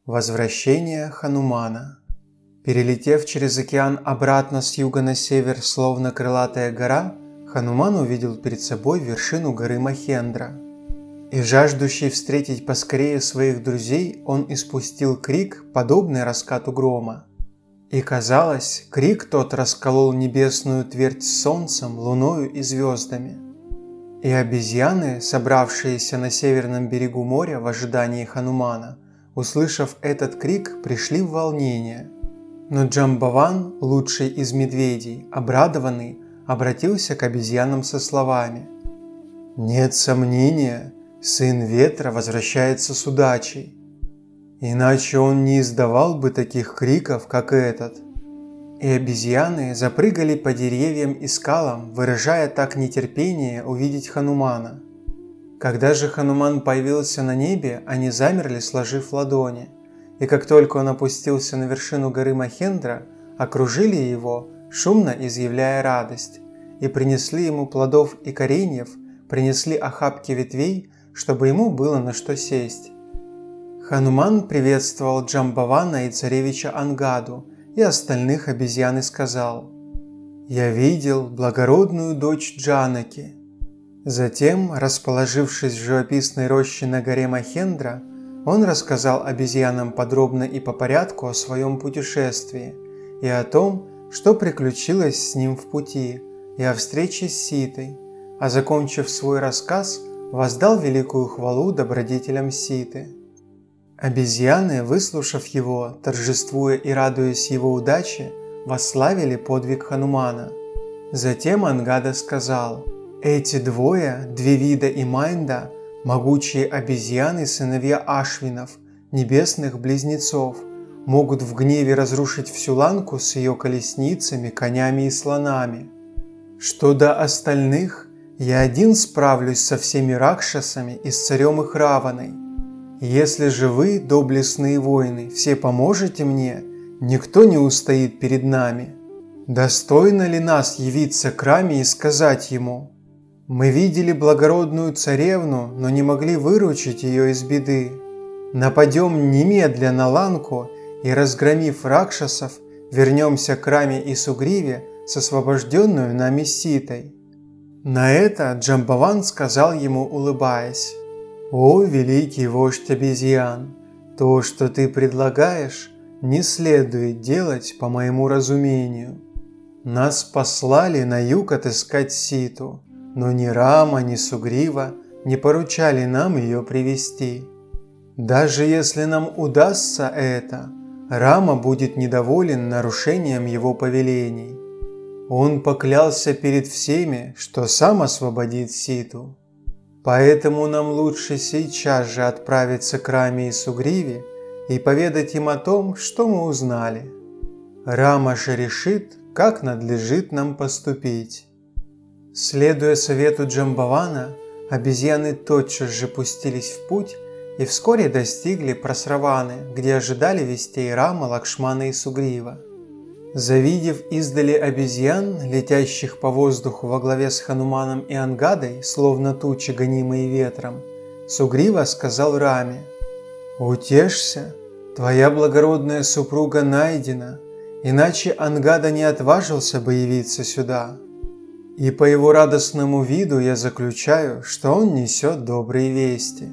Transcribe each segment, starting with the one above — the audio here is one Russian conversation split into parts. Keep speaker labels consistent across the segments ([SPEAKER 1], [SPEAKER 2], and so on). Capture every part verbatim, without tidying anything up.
[SPEAKER 1] Возвращение Ханумана. Перелетев через океан обратно с юга на север, словно крылатая гора, Хануман увидел перед собой вершину горы Махендра. И жаждущий встретить поскорее своих друзей, он испустил крик, подобный раскату грома. И казалось, крик тот расколол небесную твердь с солнцем, луною и звездами. И обезьяны, собравшиеся на северном берегу моря в ожидании Ханумана, услышав этот крик, пришли в волнение. Но Джамбаван, лучший из медведей, обрадованный, обратился к обезьянам со словами: «Нет сомнения, сын ветра возвращается с удачей. Иначе он не издавал бы таких криков, как этот». И обезьяны запрыгали по деревьям и скалам, выражая так нетерпение увидеть Ханумана. Когда же Хануман появился на небе, они замерли, сложив ладони, и как только он опустился на вершину горы Махендра, окружили его, шумно изъявляя радость, и принесли ему плодов и кореньев, принесли охапки ветвей, чтобы ему было на что сесть. Хануман приветствовал Джамбавана и царевича Ангаду и остальных обезьян и сказал: «Я видел благородную дочь Джанаки». Затем, расположившись в живописной роще на горе Махендра, он рассказал обезьянам подробно и по порядку о своем путешествии и о том, что приключилось с ним в пути, и о встрече с Ситой, а закончив свой рассказ, воздал великую хвалу добродетелям Ситы. Обезьяны, выслушав его, торжествуя и радуясь его удаче, восславили подвиг Ханумана. Затем Ангада сказал: «Эти двое, Двевида и Майнда, могучие обезьяны, сыновья Ашвинов, небесных близнецов, могут в гневе разрушить всю ланку с ее колесницами, конями и слонами. Что до остальных, я один справлюсь со всеми ракшасами и с царем их Раваной. Если же вы, доблестные воины, все поможете мне, никто не устоит перед нами. Достойно ли нас явиться к Раме и сказать ему: мы видели благородную царевну, но не могли выручить ее из беды. Нападем немедля на ланку и, разгромив ракшасов, вернемся к Раме и Сугриве с освобожденную нами Ситой». На это Джамбаван сказал ему, улыбаясь: «О, великий вождь обезьян, то, что ты предлагаешь, не следует делать по моему разумению. Нас послали на юг отыскать Ситу, но ни Рама, ни Сугрива не поручали нам ее привести. Даже если нам удастся это, Рама будет недоволен нарушением его повелений. Он поклялся перед всеми, что сам освободит Ситу. Поэтому нам лучше сейчас же отправиться к Раме и Сугриве и поведать им о том, что мы узнали. Рама же решит, как надлежит нам поступить». Следуя совету Джамбавана, обезьяны тотчас же пустились в путь и вскоре достигли Прасраваны, где ожидали вестей Рама, Лакшмана и Сугрива. Завидев издали обезьян, летящих по воздуху во главе с Хануманом и Ангадой, словно тучи, гонимые ветром, Сугрива сказал Раме: «Утешься, твоя благородная супруга найдена, иначе Ангада не отважился бы явиться сюда. И по его радостному виду я заключаю, что он несет добрые вести».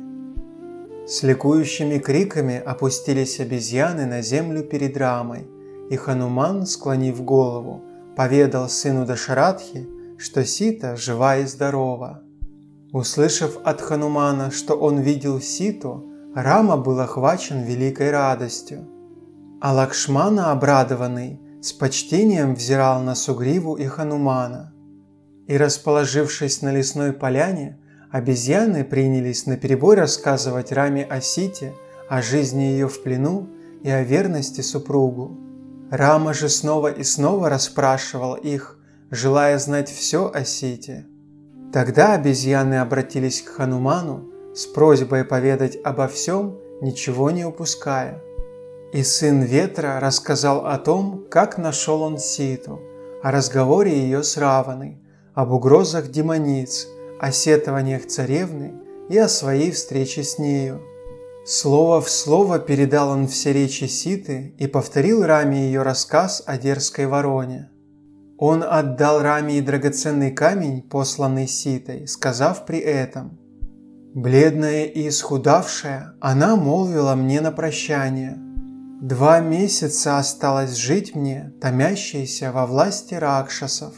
[SPEAKER 1] С ликующими криками опустились обезьяны на землю перед Рамой, и Хануман, склонив голову, поведал сыну Дашаратхи, что Сита жива и здорова. Услышав от Ханумана, что он видел Ситу, Рама был охвачен великой радостью. А Лакшмана, обрадованный, с почтением взирал на Сугриву и Ханумана. И, расположившись на лесной поляне, обезьяны принялись наперебой рассказывать Раме о Сите, о жизни ее в плену и о верности супругу. Рама же снова и снова расспрашивал их, желая знать все о Сите. Тогда обезьяны обратились к Хануману с просьбой поведать обо всем, ничего не упуская. И сын ветра рассказал о том, как нашел он Ситу, о разговоре ее с Раваной, об угрозах демониц, о сетованиях царевны и о своей встрече с нею. Слово в слово передал он все речи Ситы и повторил Раме ее рассказ о дерзкой вороне. Он отдал Раме и драгоценный камень, посланный Ситой, сказав при этом: «Бледная и исхудавшая, она молвила мне на прощание: два месяца осталось жить мне, томящейся во власти ракшасов.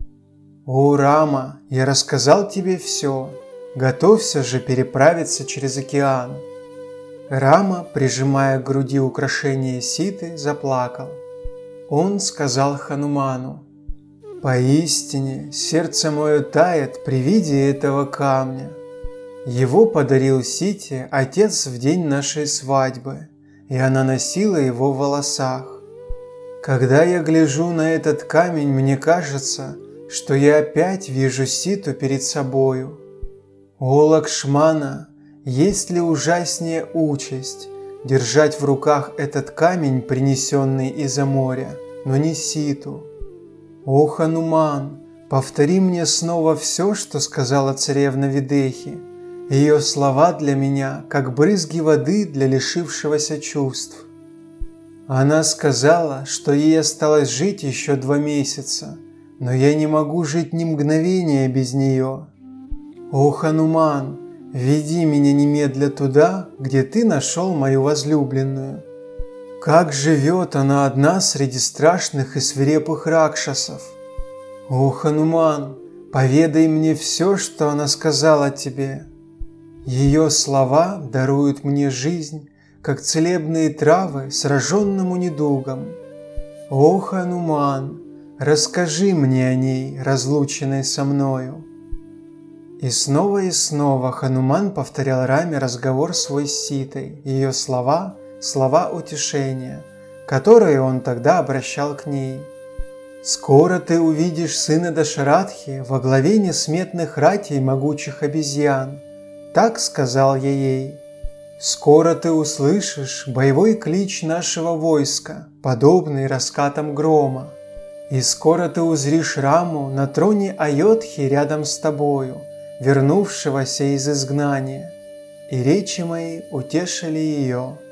[SPEAKER 1] О, Рама, я рассказал тебе все, готовься же переправиться через океан». Рама, прижимая к груди украшение Ситы, заплакал. Он сказал Хануману: «Поистине, сердце мое тает при виде этого камня. Его подарил Сите отец в день нашей свадьбы, и она носила его в волосах. Когда я гляжу на этот камень, мне кажется, что я опять вижу Ситу перед собою. О, Лакшмана, есть ли ужаснее участь держать в руках этот камень, принесенный из-за моря, но не Ситу? О, Хануман, повтори мне снова все, что сказала царевна Видехи. Ее слова для меня, как брызги воды для лишившегося чувств. Она сказала, что ей осталось жить еще два месяца, но я не могу жить ни мгновения без нее. О, Хануман, веди меня немедля туда, где ты нашел мою возлюбленную. Как живет она одна среди страшных и свирепых ракшасов? О, Хануман, поведай мне все, что она сказала тебе. Ее слова даруют мне жизнь, как целебные травы сраженному недугом. О, Хануман, расскажи мне о ней, разлученной со мною». И снова и снова Хануман повторял Раме разговор свой с Ситой, ее слова, слова утешения, которые он тогда обращал к ней. «Скоро ты увидишь сына Дашаратхи во главе несметных ратей могучих обезьян», — так сказал я ей. «Скоро ты услышишь боевой клич нашего войска, подобный раскатам грома. И скоро ты узришь Раму на троне Айодхи рядом с тобою, вернувшегося из изгнания». И речи мои утешили ее.